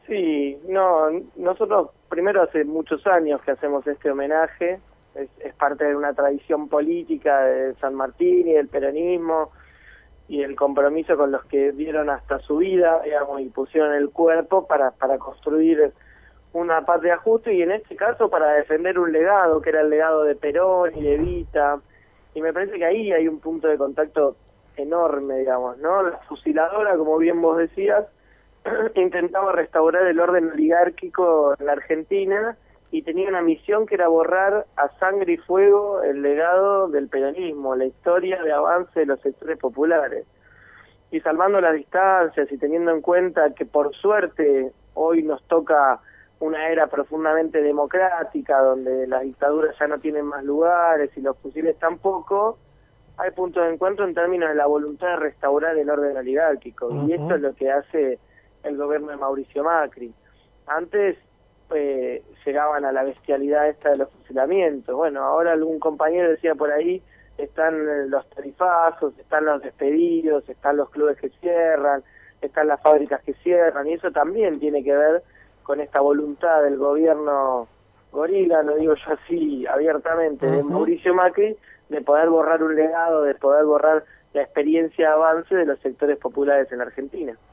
Sí, no, nosotros primero hace muchos años que hacemos este homenaje, es parte de una tradición política de San Martín y del peronismo y el compromiso con los que dieron hasta su vida, digamos, y pusieron el cuerpo para construir una patria justa y en este caso para defender un legado, que era el legado de Perón y de Evita, y me parece que ahí hay un punto de contacto enorme, digamos, ¿no? La fusiladora, como bien vos decías, intentaba restaurar el orden oligárquico en la Argentina y tenía una misión que era borrar a sangre y fuego el legado del peronismo, la historia de avance de los sectores populares. Y salvando las distancias y teniendo en cuenta que por suerte hoy nos toca una era profundamente democrática, donde las dictaduras ya no tienen más lugares y los fusiles tampoco, hay puntos de encuentro en términos de la voluntad de restaurar el orden oligárquico, y esto es lo que hace el gobierno de Mauricio Macri. Antes llegaban a la bestialidad esta de los fusilamientos. Bueno, ahora algún compañero decía por ahí, están los tarifazos, están los despedidos, están los clubes que cierran, están las fábricas que cierran, y eso también tiene que ver con esta voluntad del gobierno gorila, lo digo yo así abiertamente, de Mauricio Macri, de poder borrar un legado, de poder borrar la experiencia de avance de los sectores populares en Argentina.